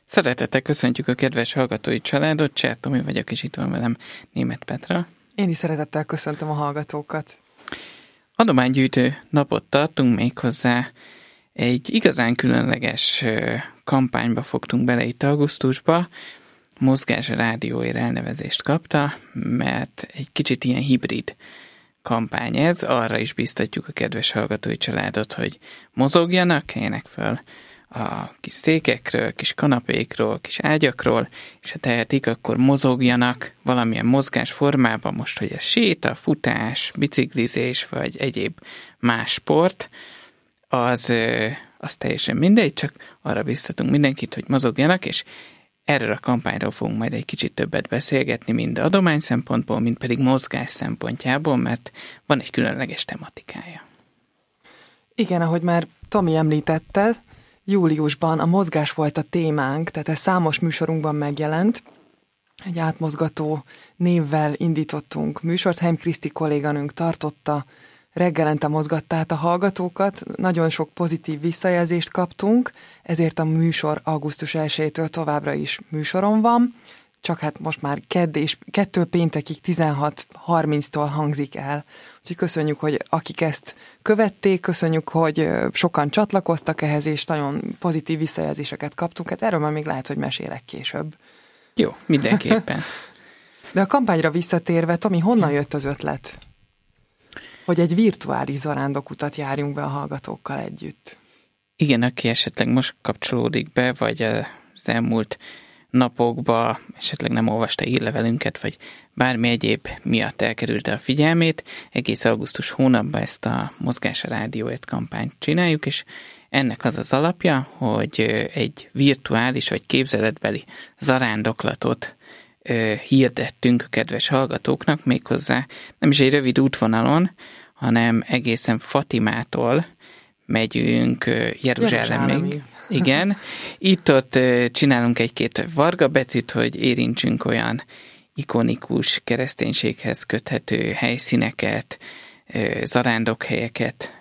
Szeretettel köszöntjük a kedves hallgatói családot, Cser Tomi vagyok, és itt van velem Németh Petra. Én is szeretettel köszöntöm a hallgatókat. Adománygyűjtő napot tartunk, méghozzá egy igazán különleges kampányba fogtunk bele itt augusztusba. Mozgás Rádióért elnevezést kapta, mert egy kicsit ilyen hibrid kampány ez. Arra is biztatjuk a kedves hallgatói családot, hogy mozogjanak, keljenek fel a kis székekről, kis kanapékról, kis ágyakról, és ha tehetik, akkor mozogjanak valamilyen mozgás formában, most, hogy ez séta, futás, biciklizés, vagy egyéb más sport, az teljesen mindegy, csak arra biztatunk mindenkit, hogy mozogjanak, és erről a kampányról fogunk majd egy kicsit többet beszélgetni, mind adomány szempontból, mind pedig mozgás szempontjából, mert van egy különleges tematikája. Igen, ahogy már Tomi említette, júliusban a mozgás volt a témánk, tehát ez számos műsorunkban megjelent. Egy átmozgató névvel indítottunk műsort, Heim Kriszti kolléganőnk tartotta, reggelente mozgatta át a hallgatókat, nagyon sok pozitív visszajelzést kaptunk, ezért a műsor augusztus 1-től továbbra is műsoron van, csak hát most már kettő péntekig 16:30-tól hangzik el. Úgyhogy köszönjük, hogy akik ezt követték, köszönjük, hogy sokan csatlakoztak ehhez, és nagyon pozitív visszajelzéseket kaptunk. Hát erről már még lehet, hogy mesélek később. Jó, mindenképpen. De a kampányra visszatérve, Tomi, honnan jött az ötlet, hogy egy virtuális zarándokutat járjunk be a hallgatókkal együtt? Igen, aki esetleg most kapcsolódik be, vagy az elmúlt napokban esetleg nem olvasta hírlevelünket, vagy bármi egyéb miatt elkerülte a figyelmét, egész augusztus hónapban ezt a Mozgás Rádióért kampányt csináljuk, és ennek az az alapja, hogy egy virtuális vagy képzeletbeli zarándoklatot hirdettünk a kedves hallgatóknak, méghozzá nem is egy rövid útvonalon, hanem egészen Fatimától megyünk Jeruzsálemig. Igen, itt-ott csinálunk egy-két varga betűt, hogy érintsünk olyan ikonikus kereszténységhez köthető helyszíneket, zarándokhelyeket,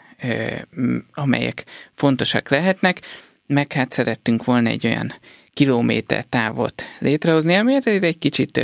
amelyek fontosak lehetnek, meg hát szerettünk volna egy olyan kilométer távot létrehozni, ami egy kicsit,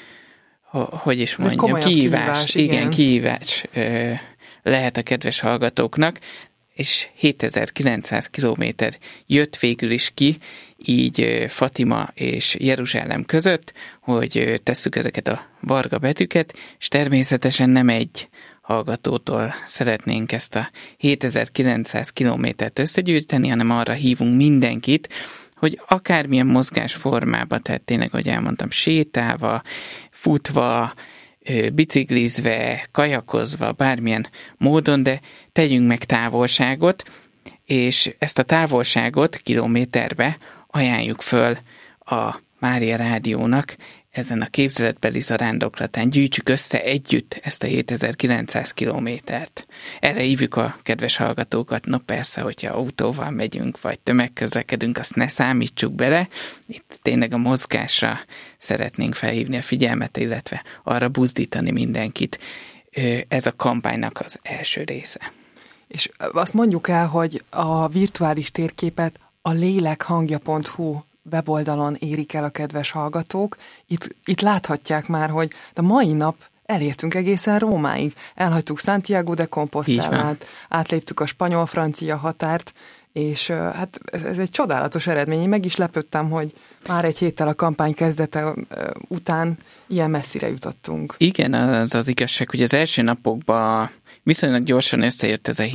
hogy is mondjam, kihívás, igen, kihívás lehet a kedves hallgatóknak, és 7900 kilométer jött végül is ki, így Fatima és Jeruzsálem között, hogy tesszük ezeket a varga betűket, és természetesen nem egy hallgatótól szeretnénk ezt a 7900 kilométert összegyűjteni, hanem arra hívunk mindenkit, hogy akármilyen mozgásformába, tehát tényleg, hogy elmondtam, sétálva, futva, biciklizve, kajakozva, bármilyen módon, de tegyünk meg távolságot, és ezt a távolságot kilométerbe ajánljuk föl a Mária Rádiónak ezen a képzeletbeli zarándoklatán. Gyűjtsük össze együtt ezt a 7900 kilométert. Erre hívjuk a kedves hallgatókat. No persze, hogyha autóval megyünk, vagy tömegközlekedünk, azt ne számítsuk bele. Itt tényleg a mozgásra szeretnénk felhívni a figyelmet, illetve arra buzdítani mindenkit. Ez a kampánynak az első része. És azt mondjuk el, hogy a virtuális térképet a lélekhangja.hu weboldalon érik el a kedves hallgatók. Itt láthatják már, hogy a mai nap elértünk egészen Rómáig. Elhagytuk Santiago de Compostelát, átléptük a spanyol-francia határt, és hát ez egy csodálatos eredmény. Én meg is lepődtem, hogy már egy héttel a kampány kezdete után ilyen messzire jutottunk. Igen, az az igazság, hogy az első napokban viszonylag gyorsan összejött ez a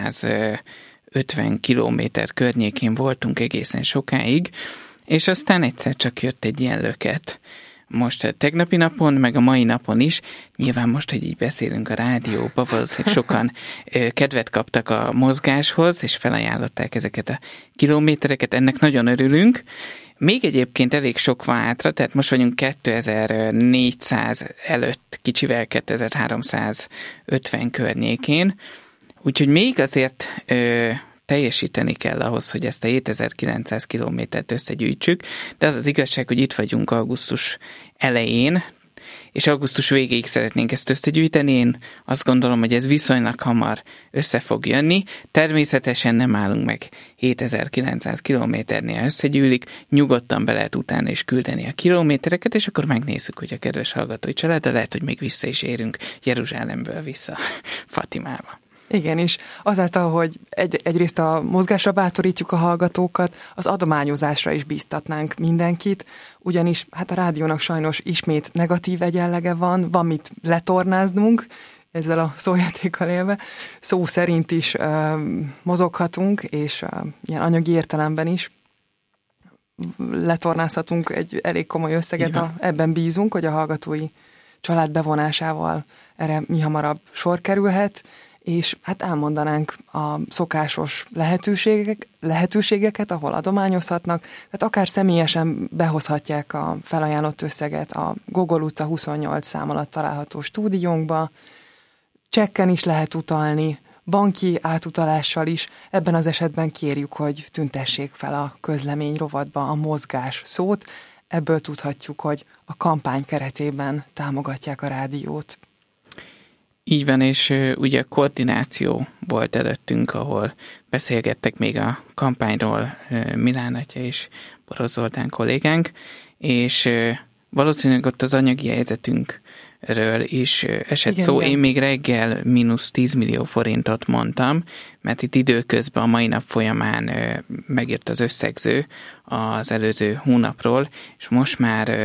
750 kilométer környékén voltunk egészen sokáig, és aztán egyszer csak jött egy ilyen löket. Most tegnapi napon, meg a mai napon is, nyilván most, hogy így beszélünk a rádióba, valószínűleg sokan kedvet kaptak a mozgáshoz, és felajánlották ezeket a kilométereket, ennek nagyon örülünk. Még egyébként elég sok van hátra, tehát most vagyunk 2400 előtt, kicsivel 2350 környékén, úgyhogy még azért teljesíteni kell ahhoz, hogy ezt a 7900 kilométert összegyűjtsük, de az az igazság, hogy itt vagyunk augusztus elején, és augusztus végéig szeretnénk ezt összegyűjteni. Én azt gondolom, hogy ez viszonylag hamar össze fog jönni. Természetesen nem állunk meg 7900 kilométernél összegyűlik, nyugodtan be lehet utána is küldeni a kilométereket, és akkor megnézzük, hogy a kedves hallgatói család, de lehet, hogy még vissza is érünk Jeruzsálemből vissza Fatimába. Igen, és azáltal, hogy egyrészt a mozgásra bátorítjuk a hallgatókat, az adományozásra is bíztatnánk mindenkit, ugyanis hát a rádiónak sajnos ismét negatív egyenlege van mit letornáznunk, ezzel a szójátékkal élve, szó szerint is mozoghatunk, és ilyen anyagi értelemben is letornázhatunk egy elég komoly összeget, ebben bízunk, hogy a hallgatói család bevonásával erre mihamarabb sor kerülhet, és hát elmondanánk a szokásos lehetőségeket, ahol adományozhatnak, tehát akár személyesen behozhatják a felajánlott összeget a Gogol utca 28 szám alatt található stúdiónkba, csekken is lehet utalni, banki átutalással is, ebben az esetben kérjük, hogy tüntessék fel a közlemény rovatba a mozgás szót, ebből tudhatjuk, hogy a kampány keretében támogatják a rádiót. Így van, és ugye koordináció volt előttünk, ahol beszélgettek még a kampányról Milán atya és Borosz Zoltán kollégánk, és valószínűleg ott az anyagi helyzetünkről is esett szó. Igen. Én még reggel mínusz 10 millió forintot mondtam, mert itt időközben a mai nap folyamán megjött az összegző az előző hónapról, és most már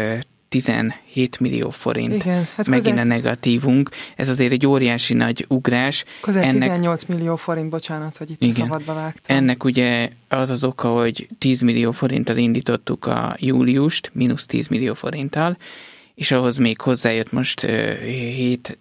17 millió forint. Igen, hát megint a negatívunk. Ez azért egy óriási nagy ugrás. Közel 18 millió forint, bocsánat, hogy itt igen, a szabadba vágtam. Ennek ugye az az oka, hogy 10 millió forinttal indítottuk a júliust, mínusz 10 millió forinttal, és ahhoz még hozzájött most 7,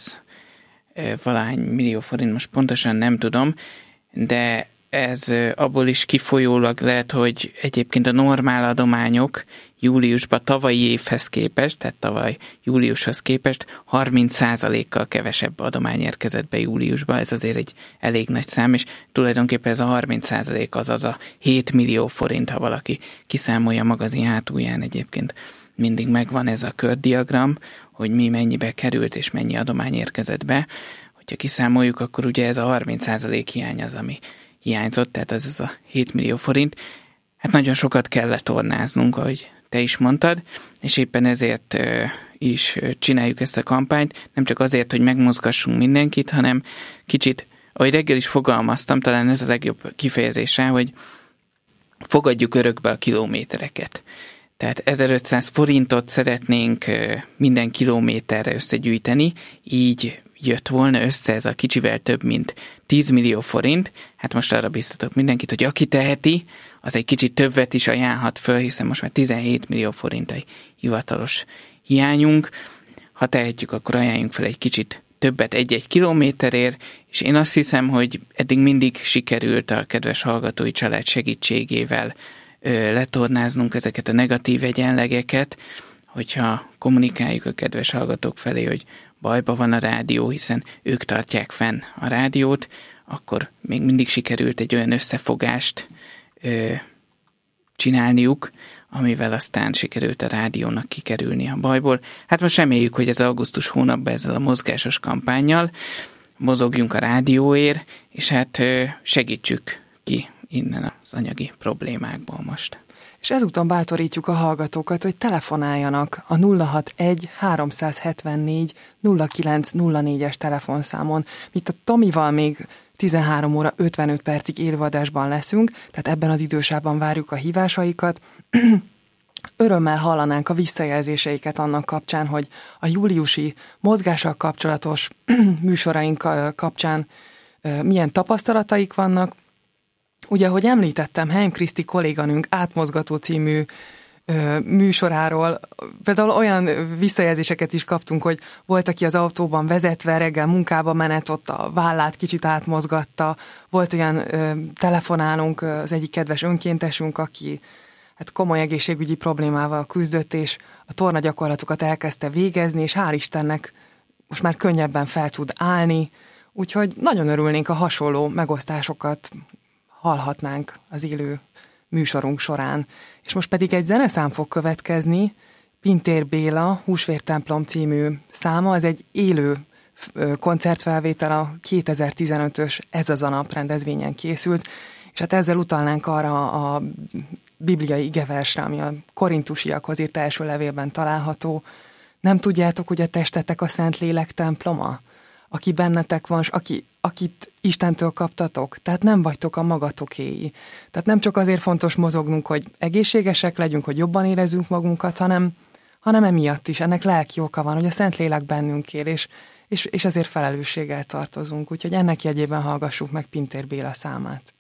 valahány millió forint, most pontosan nem tudom, de ez abból is kifolyólag lehet, hogy egyébként a normál adományok júliusban tavalyi évhez képest, tehát tavaly júliushoz képest 30%-kal kevesebb adomány érkezett be júliusban, ez azért egy elég nagy szám, és tulajdonképpen ez a 30% az a 7 millió forint, ha valaki kiszámolja a magazin hátulján egyébként. Mindig megvan ez a kördiagram, hogy mi mennyibe került és mennyi adomány érkezett be. Hogyha kiszámoljuk, akkor ugye ez a 30% hiány az, ami hiányzott, tehát ez a 7 millió forint. Hát nagyon sokat kell letornáznunk, ahogy te is mondtad, és éppen ezért is csináljuk ezt a kampányt, nem csak azért, hogy megmozgassunk mindenkit, hanem kicsit, ahogy reggel is fogalmaztam, talán ez a legjobb kifejezés rá, hogy fogadjuk örökbe a kilométereket. Tehát 1500 forintot szeretnénk minden kilométerre összegyűjteni, így jött volna össze ez a kicsivel több, mint 10 millió forint. Hát most arra biztatok mindenkit, hogy aki teheti, az egy kicsit többet is ajánlhat föl, hiszen most már 17 millió forint egy hivatalos hiányunk. Ha tehetjük, akkor ajánljunk fel egy kicsit többet egy-egy kilométerért, és én azt hiszem, hogy eddig mindig sikerült a kedves hallgatói család segítségével letornáznunk ezeket a negatív egyenlegeket, hogyha kommunikáljuk a kedves hallgatók felé, hogy bajba van a rádió, hiszen ők tartják fenn a rádiót, akkor még mindig sikerült egy olyan összefogást csinálniuk, amivel aztán sikerült a rádiónak kikerülni a bajból. Hát most reméljük, hogy ez augusztus hónapban ezzel a mozgásos kampánnyal mozogjunk a rádióért, és hát segítsük ki innen az anyagi problémákból most. És ezúton bátorítjuk a hallgatókat, hogy telefonáljanak a 061 374 0904-es telefonszámon. Itt a Tomival még 13 óra 55 percig élőadásban leszünk, tehát ebben az idősában várjuk a hívásaikat. Örömmel hallanánk a visszajelzéseiket annak kapcsán, hogy a júliusi mozgással kapcsolatos műsoraink kapcsán milyen tapasztalataik vannak. Ugye, ahogy említettem, Heim Kriszti kolléganőnk Átmozgató című műsoráról, például olyan visszajelzéseket is kaptunk, hogy volt, aki az autóban vezetve reggel munkába menet, ott a vállát kicsit átmozgatta, volt olyan telefonálunk, az egyik kedves önkéntesünk, aki hát komoly egészségügyi problémával küzdött, és a tornagyakorlatokat elkezdte végezni, és hál' Istennek most már könnyebben fel tud állni, úgyhogy nagyon örülnénk, a hasonló megosztásokat hallhatnánk az élő műsorunk során. És most pedig egy zeneszám fog következni, Pintér Béla Húsvértemplom című száma, ez egy élő koncertfelvétel, a 2015-ös Ez az a nap rendezvényen készült, és hát ezzel utalnánk arra a bibliai igeversre, ami a Korintusiakhoz írt első levélben található. Nem tudjátok, hogy a testetek a Szentlélek temploma? Aki bennetek van, s akit Istentől kaptatok, tehát nem vagytok a magatokéi. Tehát nem csak azért fontos mozognunk, hogy egészségesek legyünk, hogy jobban érezzünk magunkat, hanem emiatt is, ennek lelki oka van, hogy a Szentlélek bennünk él, és ezért felelősséggel tartozunk. Úgyhogy ennek jegyében hallgassuk meg Pintér Béla számát.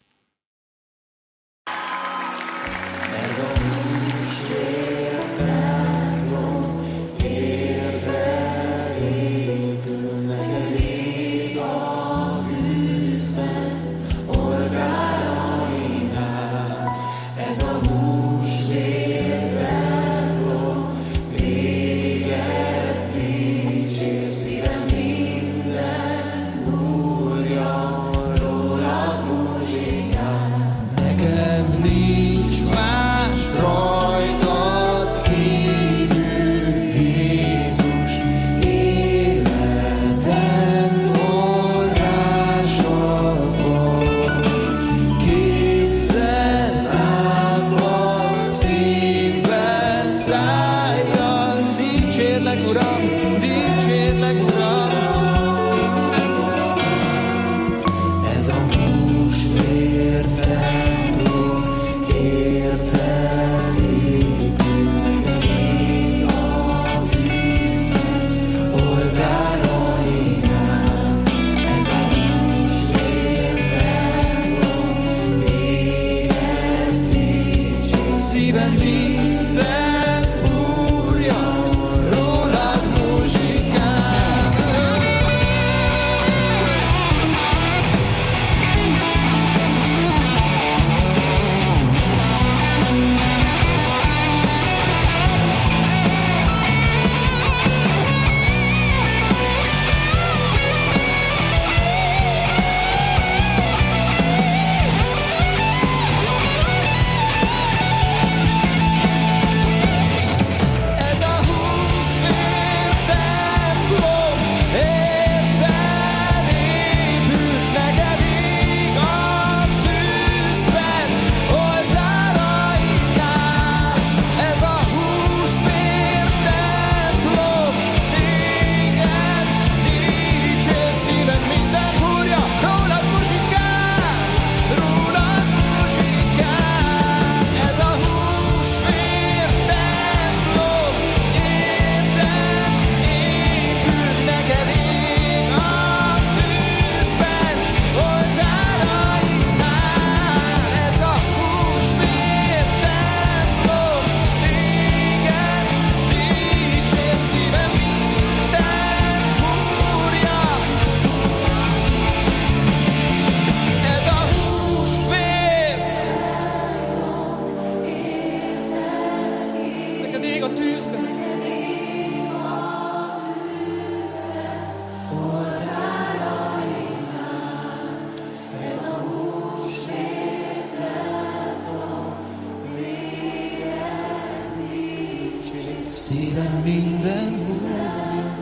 Szívem minden húrja,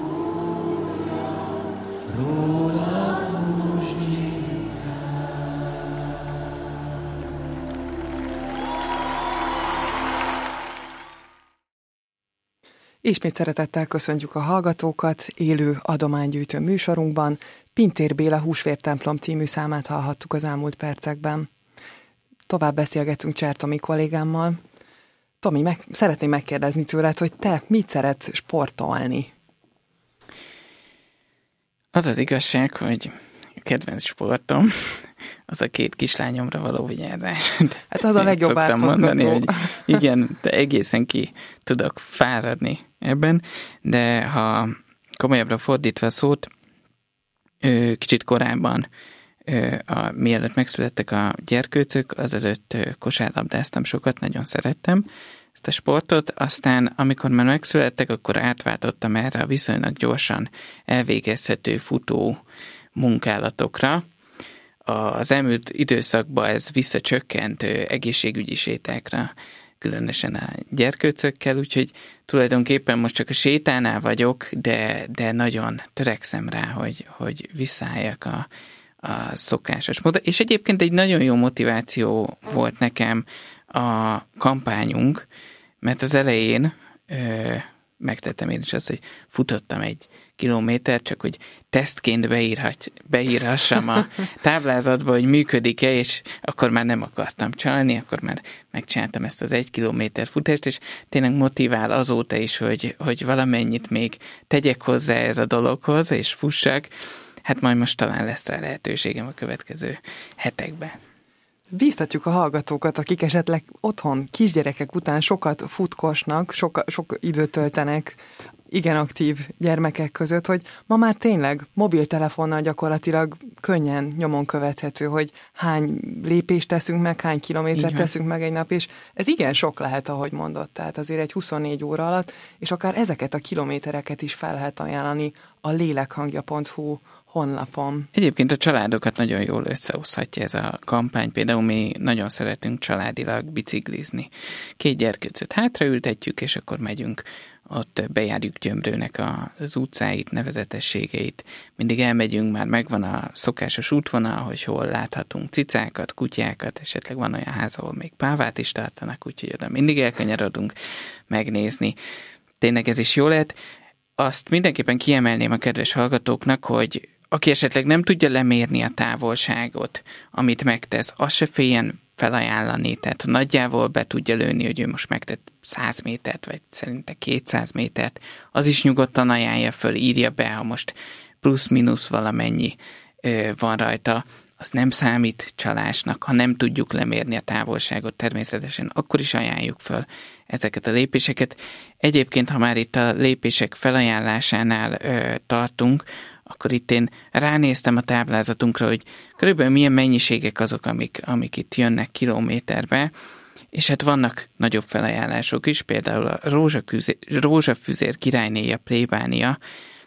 rólad muzsikál. Ismét szeretettel köszöntjük a hallgatókat élő adománygyűjtő műsorunkban. Pintér Béla Húsvértemplom című számát hallhattuk az elmúlt percekben. Tovább beszélgetünk Cser Tomi kollégámmal. Tomi, szeretném megkérdezni tőled, hogy te mit szeretsz sportolni? Az az igazság, hogy a kedvenc sportom az a 2 kislányomra való vigyázás. Hát az a legjobb átmozgató. Hogy igen, de egészen ki tudok fáradni ebben, de ha komolyabbra fordítva a szót, kicsit korábban, mielőtt megszülettek a gyerkőcök, azelőtt kosárlabdáztam sokat, nagyon szerettem ezt a sportot, aztán amikor már megszülettek, akkor átváltottam erre a viszonylag gyorsan elvégezhető futó munkálatokra. Az elmúlt időszakban ez visszacsökkent egészségügyi sétákra különösen a gyerkőcökkel, úgyhogy tulajdonképpen most csak a sétánál vagyok, de nagyon törekszem rá, hogy visszaálljak a szokásos módon. És egyébként egy nagyon jó motiváció volt nekem a kampányunk, mert az elején megtettem én is azt, hogy futottam 1 kilométert, csak hogy tesztként beírhassam a táblázatba, hogy működik-e, és akkor már nem akartam csalni, akkor már megcsináltam ezt az 1 kilométer futást, és tényleg motivál azóta is, hogy valamennyit még tegyek hozzá ez a dologhoz, és fussak. Hát majd most talán lesz rá lehetőségem a következő hetekben. Bíztatjuk a hallgatókat, akik esetleg otthon kisgyerekek után sokat futkosnak, sok időt töltenek igen aktív gyermekek között, hogy ma már tényleg mobiltelefonnal gyakorlatilag könnyen nyomon követhető, hogy hány lépést teszünk meg, hány kilométert teszünk meg egy nap, és ez igen sok lehet, ahogy mondott, tehát azért egy 24 óra alatt, és akár ezeket a kilométereket is fel lehet ajánlani a lélekhangja.hu honlapon. Egyébként a családokat nagyon jól összehozhatja ez a kampány. Például mi nagyon szeretünk családilag biciklizni. 2 gyerkőcöt hátraültetjük, és akkor megyünk, ott bejárjuk Gyömrőnek az utcáit, nevezetességeit. Mindig elmegyünk, már megvan a szokásos útvonal, hogy hol láthatunk cicákat, kutyákat, esetleg van olyan ház, ahol még pávát is tartanak, úgyhogy oda mindig elkanyarodunk megnézni. Tényleg ez is jó lett. Azt mindenképpen kiemelném a kedves hallgatóknak, hogy aki esetleg nem tudja lemérni a távolságot, amit megtesz, az se féljen felajánlani, tehát nagyjából be tudja lőni, hogy ő most megtett 100 métert, vagy szerinte 200 métert, az is nyugodtan ajánlja föl, írja be, ha most plusz-minusz valamennyi van rajta, az nem számít csalásnak, ha nem tudjuk lemérni a távolságot természetesen, akkor is ajánljuk föl ezeket a lépéseket. Egyébként, ha már itt a lépések felajánlásánál tartunk, akkor itt én ránéztem a táblázatunkra, hogy körülbelül milyen mennyiségek azok, amik itt jönnek kilométerbe, és hát vannak nagyobb felajánlások is, például a Rózsafüzér királynéja plébánia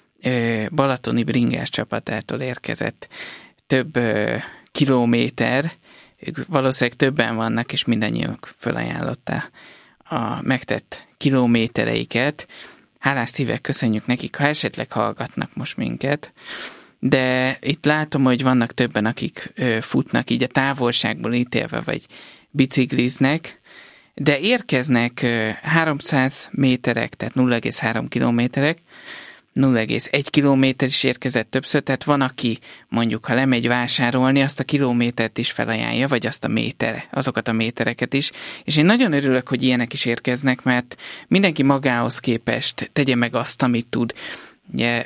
balatoni bringás csapatától érkezett több kilométer, ők valószínűleg többen vannak, és mindannyiuk felajánlotta a megtett kilométereiket. Hálás szívek köszönjük nekik, ha esetleg hallgatnak most minket, de itt látom, hogy vannak többen, akik futnak így a távolságból ítélve, vagy bicikliznek, de érkeznek 300 méterek, tehát 0,3 kilométerek, 0,1 kilométer is érkezett többször, tehát van, aki mondjuk, ha lemegy vásárolni, azt a kilométert is felajánlja, vagy azt azokat a métereket is, és én nagyon örülök, hogy ilyenek is érkeznek, mert mindenki magához képest tegye meg azt, amit tud. Ugye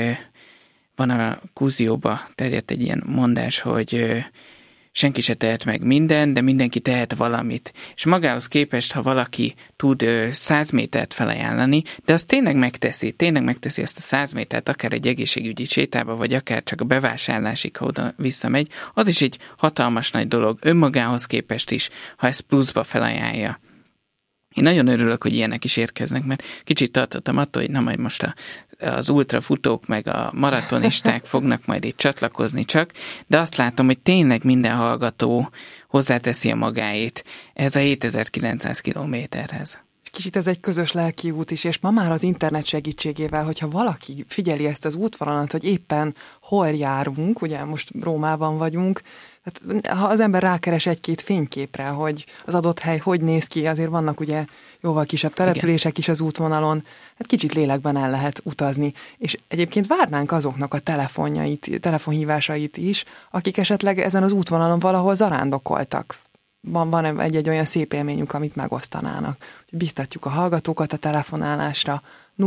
van a Kúzióba terjedt egy ilyen mondás, hogy senki se tehet meg minden, de mindenki tehet valamit. És magához képest, ha valaki tud 100 métert felajánlani, de azt tényleg megteszi ezt a 100 métert, akár egy egészségügyi sétába, vagy akár csak a bevásárlásig, ha oda visszamegy, az is egy hatalmas nagy dolog önmagához képest is, ha ezt pluszba felajánlja. Én nagyon örülök, hogy ilyenek is érkeznek, mert kicsit tartottam attól, hogy na majd most az ultrafutók meg a maratonisták fognak majd itt csatlakozni csak, de azt látom, hogy tényleg minden hallgató hozzáteszi a magáét ez a 7900 kilométerhez. Kicsit ez egy közös lelki út is, és ma már az internet segítségével, hogyha valaki figyeli ezt az útvonalat, hogy éppen hol járunk, ugye most Rómában vagyunk, hát ha az ember rákeres egy-két fényképre, hogy az adott hely hogy néz ki, azért vannak ugye jóval kisebb települések is az útvonalon, hát kicsit lélekben el lehet utazni. És egyébként várnánk azoknak a telefonhívásait is, akik esetleg ezen az útvonalon valahol zarándokoltak. Van egy olyan szép élményük, amit megosztanának. Biztatjuk a hallgatókat a telefonálásra.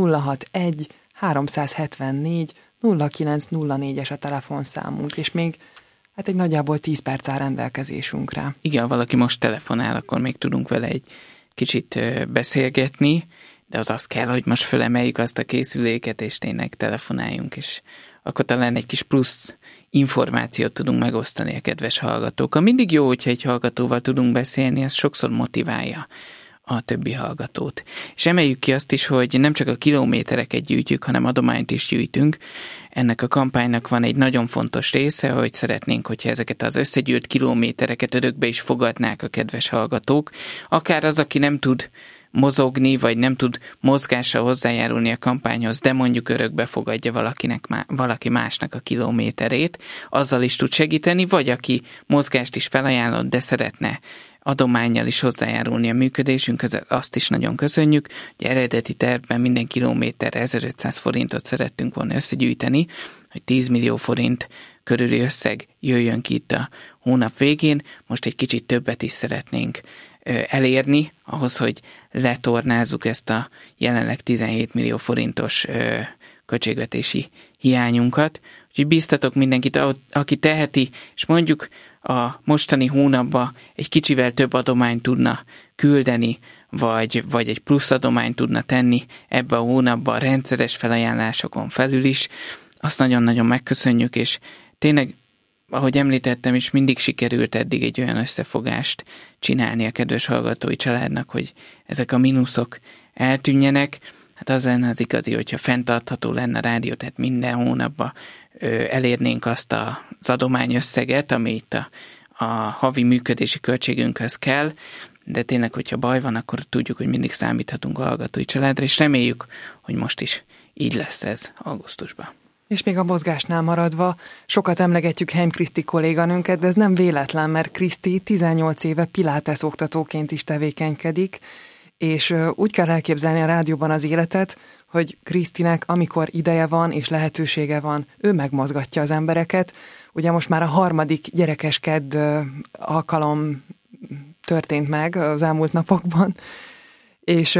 061 374 0904-es a telefonszámunk, és még hát egy nagyjából 10 perc áll rendelkezésünkre. Igen, ha valaki most telefonál, akkor még tudunk vele egy kicsit beszélgetni, de az kell, hogy most fölemeljük azt a készüléket, és tényleg telefonáljunk, és akkor talán egy kis plusz információt tudunk megosztani a kedves hallgatókkal. Mindig jó, hogyha egy hallgatóval tudunk beszélni, ez sokszor motiválja a többi hallgatót. És emeljük ki azt is, hogy nem csak a kilométereket gyűjtjük, hanem adományt is gyűjtünk. Ennek a kampánynak van egy nagyon fontos része, hogy szeretnénk, hogyha ezeket az összegyűjt kilométereket örökbe is fogadnák a kedves hallgatók. Akár az, aki nem tud mozogni, vagy nem tud mozgással hozzájárulni a kampányhoz, de mondjuk örökbe fogadja valaki másnak a kilométerét, azzal is tud segíteni, vagy aki mozgást is felajánlott, de szeretne adománnyal is hozzájárulni a működésünkhöz, azt is nagyon köszönjük. Ugye eredeti tervben minden kilométerre 1500 forintot szerettünk volna összegyűjteni, hogy 10 millió forint körüli összeg jöjjön ki itt a hónap végén. Most egy kicsit többet is szeretnénk elérni, ahhoz, hogy letornázzuk ezt a jelenleg 17 millió forintos költségvetési hiányunkat. Úgyhogy bíztatok mindenkit, aki teheti, és mondjuk a mostani hónapban egy kicsivel több adományt tudna küldeni, vagy egy plusz adományt tudna tenni ebbe a hónapban rendszeres felajánlásokon felül is. Azt nagyon-nagyon megköszönjük, és tényleg, ahogy említettem is, mindig sikerült eddig egy olyan összefogást csinálni a kedves hallgatói családnak, hogy ezek a mínuszok eltűnjenek. Hát az lenne az igazi, hogyha fenntartható lenne a rádió, tehát minden hónapban elérnénk azt az adományösszeget, ami itt a havi működési költségünkhöz kell, de tényleg, hogyha baj van, akkor tudjuk, hogy mindig számíthatunk a hallgatói családra, és reméljük, hogy most is így lesz ez augusztusban. És még a mozgásnál maradva, sokat emlegetjük Heim Kriszti kolléganőnket, de ez nem véletlen, mert Kriszti 18 éve pilates oktatóként is tevékenykedik, és úgy kell elképzelni a rádióban az életet, hogy Krisztinek, amikor ideje van és lehetősége van, ő megmozgatja az embereket. Ugye most már a 3. gyerekes kedd alkalom történt meg az elmúlt napokban, és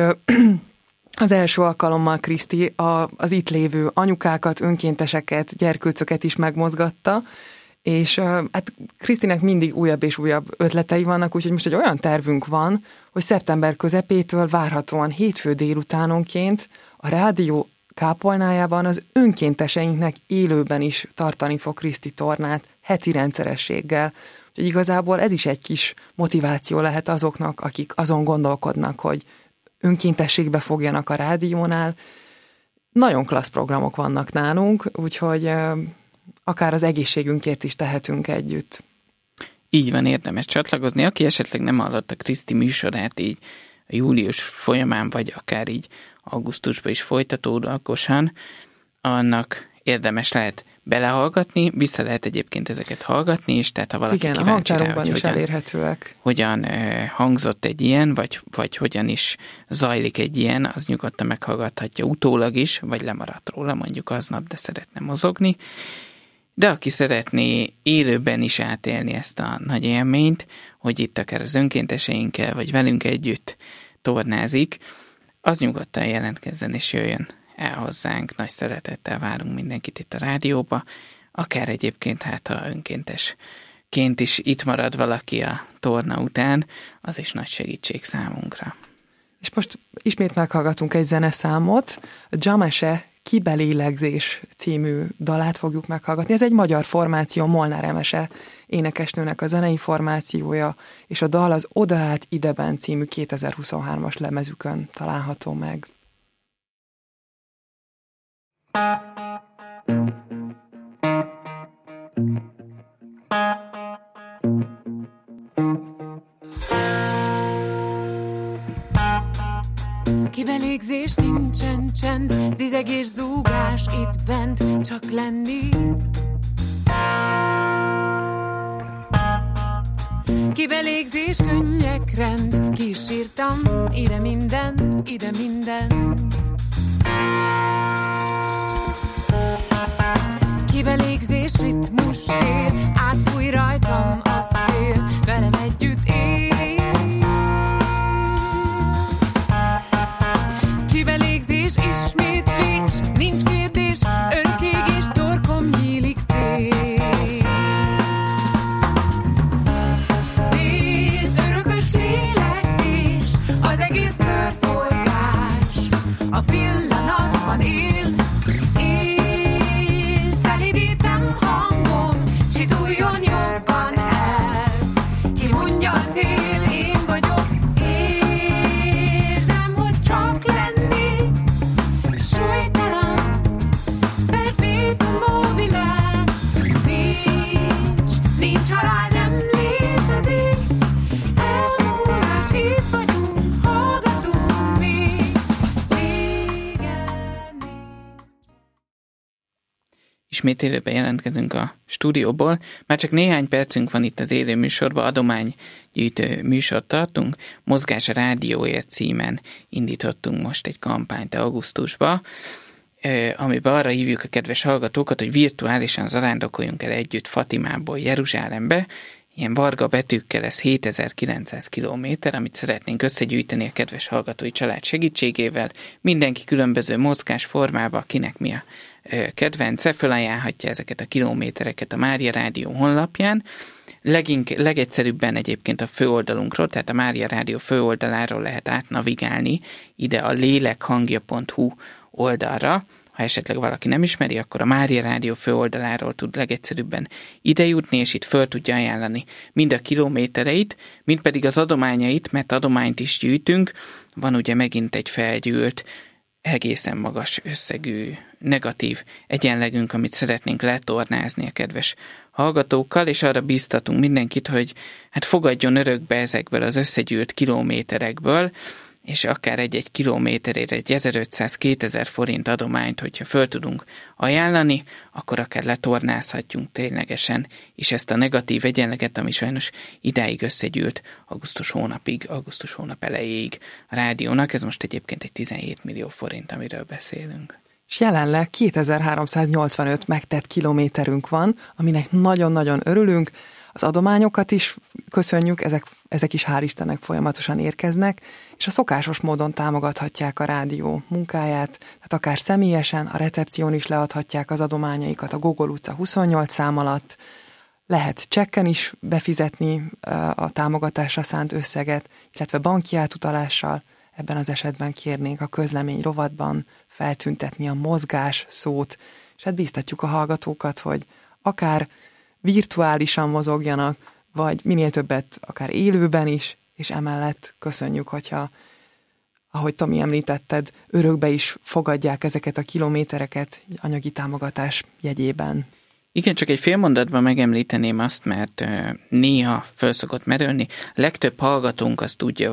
az első alkalommal Kriszti az itt lévő anyukákat, önkénteseket, gyerkőcöket is megmozgatta, és hát Krisztinek mindig újabb és újabb ötletei vannak, úgyhogy most egy olyan tervünk van, hogy szeptember közepétől várhatóan hétfő délutánonként a rádió kápolnájában az önkénteseinknek élőben is tartani fog Kriszti tornát heti rendszerességgel. Úgyhogy igazából ez is egy kis motiváció lehet azoknak, akik azon gondolkodnak, hogy önkéntességbe fogjanak a rádiónál. Nagyon klassz programok vannak nálunk, úgyhogy akár az egészségünkért is tehetünk együtt. Így van, érdemes csatlakozni. Aki esetleg nem hallotta Kriszti műsorát így a július folyamán, vagy akár így augusztusban is folytatólagosan, annak érdemes lehet belehallgatni, vissza lehet egyébként ezeket hallgatni is, tehát ha valaki kíváncsi rá, hogy is elérhetőek. Hogyan hangzott egy ilyen, vagy hogyan is zajlik egy ilyen, az nyugodtan meghallgathatja utólag is, vagy lemaradt róla mondjuk aznap, de szeretne mozogni. De aki szeretné élőben is átélni ezt a nagy élményt, hogy itt akár az önkénteseinkkel, vagy velünk együtt tornázik, az nyugodtan jelentkezzen és jöjjön el hozzánk. Nagy szeretettel várunk mindenkit itt a rádióba, akár egyébként, hát ha önkéntesként is itt marad valaki a torna után, az is nagy segítség számunkra. És most ismét meghallgatunk egy zeneszámot, a Jamese Kibelélegzés című dalát fogjuk meghallgatni. Ez egy magyar formáció, Molnár Emese énekesnőnek a zenei formációja, és a dal az Oda át ideben című 2023-as lemezükön található meg. Kibelégzés, nincsen csend, zizegés, zúgás itt bent, csak lenni. Kibelégzés, könnyek rend, kísírtam ide mindent, ide mindent. Kibelégzés, ritmus, tér, átfúj rajtam a szél, velem együtt él. Kibelégzés, ismétlés, nincs kérdés, örökégés, torkom nyílik szét. Nézd, örökös lélegzés, az egész körforgás, a pillanatban él. Én szelidítem hangom, csituljon jobban el, ki mondja a cél. ismét élőben jelentkezünk a stúdióból. Már csak néhány percünk van itt az élő műsorban, adománygyűjtő műsort tartunk. Mozgás a rádióért címen indítottunk most egy kampányt augusztusban, amiben arra hívjuk a kedves hallgatókat, hogy virtuálisan zarándokoljunk el együtt Fatimából Jeruzsálembe. Ilyen varga betűkkel ez 7900 kilométer, amit szeretnénk összegyűjteni a kedves hallgatói család segítségével. Mindenki különböző mozgásformában, kinek mi a kedvence, felajánlhatja ezeket a kilométereket a Mária Rádió honlapján. Legegyszerűbben egyébként a főoldalunkról, tehát a Mária Rádió főoldaláról lehet átnavigálni ide a lélekhangja.hu oldalra. Ha esetleg valaki nem ismeri, akkor a Mária Rádió főoldaláról tud legegyszerűbben idejutni, és itt föl tudja ajánlani mind a kilométereit, mind pedig az adományait, mert adományt is gyűjtünk. Van ugye megint egy felgyűlt, egészen magas összegű, negatív egyenlegünk, amit szeretnénk letornázni a kedves hallgatókkal, és arra bíztatunk mindenkit, hogy hát fogadjon örökbe ezekből az összegyűlt kilométerekből, és akár egy kilométerért egy 1500-2000 forint adományt, hogyha föl tudunk ajánlani, akkor akár letornázhatjunk ténylegesen, és ezt a negatív egyenleget, ami sajnos idáig összegyűlt augusztus hónap elejéig a rádiónak, ez most egyébként egy 17 millió forint, amiről beszélünk. És jelenleg 2385 megtett kilométerünk van, aminek nagyon-nagyon örülünk. Az adományokat is köszönjük, ezek is hál' Istennek folyamatosan érkeznek, és a szokásos módon támogathatják a rádió munkáját, tehát akár személyesen, a recepción is leadhatják az adományaikat a Gogol utca 28 szám alatt, lehet csekken is befizetni a támogatásra szánt összeget, illetve banki átutalással, ebben az esetben kérnénk a közlemény rovatban feltüntetni a mozgás szót, és hát bíztatjuk a hallgatókat, hogy akár virtuálisan mozogjanak, vagy minél többet akár élőben is, és emellett köszönjük, hogyha, ahogy Tomi említetted, örökbe is fogadják ezeket a kilométereket anyagi támogatás jegyében. Igen, csak egy fél mondatban megemlíteném azt, mert néha föl szokott merülni. Legtöbb hallgatónk azt tudja,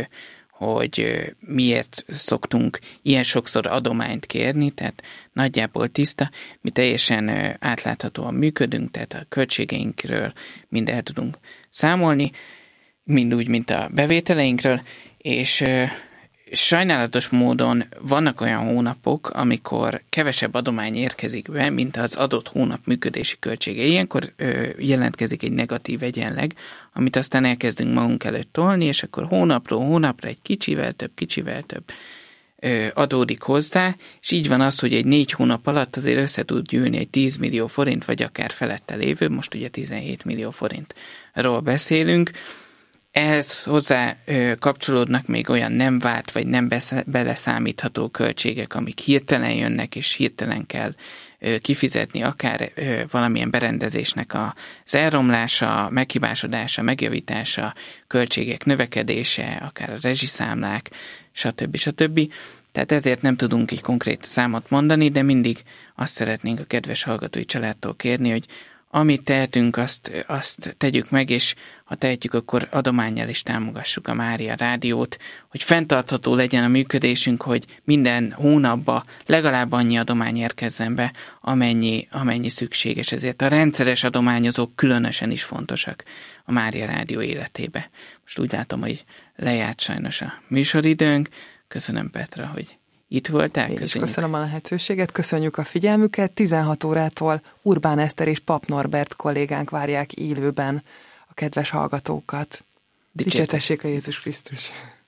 hogy miért szoktunk ilyen sokszor adományt kérni, tehát nagyjából tiszta, mi teljesen átláthatóan működünk, tehát a költségeinkről mind el tudunk számolni, mind úgy, mint a bevételeinkről, és sajnálatos módon vannak olyan hónapok, amikor kevesebb adomány érkezik be, mint az adott hónap működési költsége. Ilyenkor jelentkezik egy negatív egyenleg, amit aztán elkezdünk magunk előtt tolni, és akkor hónapról hónapra egy kicsivel több adódik hozzá, és így van az, hogy egy 4 hónap alatt azért össze tud gyűlni egy 10 millió forint, vagy akár felette lévő, most ugye 17 millió forintról beszélünk. Ehhez hozzá kapcsolódnak még olyan nem várt, vagy nem beleszámítható költségek, amik hirtelen jönnek, és hirtelen kell kifizetni, akár valamilyen berendezésnek az elromlása, meghibásodása, megjavítása, költségek növekedése, akár a rezsiszámlák, stb. Tehát ezért nem tudunk egy konkrét számot mondani, de mindig azt szeretnénk a kedves hallgatói családtól kérni, hogy amit tehetünk, azt tegyük meg, és ha tehetjük, akkor adománnyal is támogassuk a Mária Rádiót, hogy fenntartható legyen a működésünk, hogy minden hónapban legalább annyi adomány érkezzen be, amennyi szükséges. Ezért a rendszeres adományozók különösen is fontosak a Mária Rádió életébe. Most úgy látom, hogy lejárt sajnos a műsoridőnk. Köszönöm, Petra, hogy itt voltál. Én is köszönöm a lehetőséget, köszönjük a figyelmüket. 16 órától Urbán Eszter és Pap Norbert kollégánk várják élőben a kedves hallgatókat. Dicsértessék a Jézus Krisztus!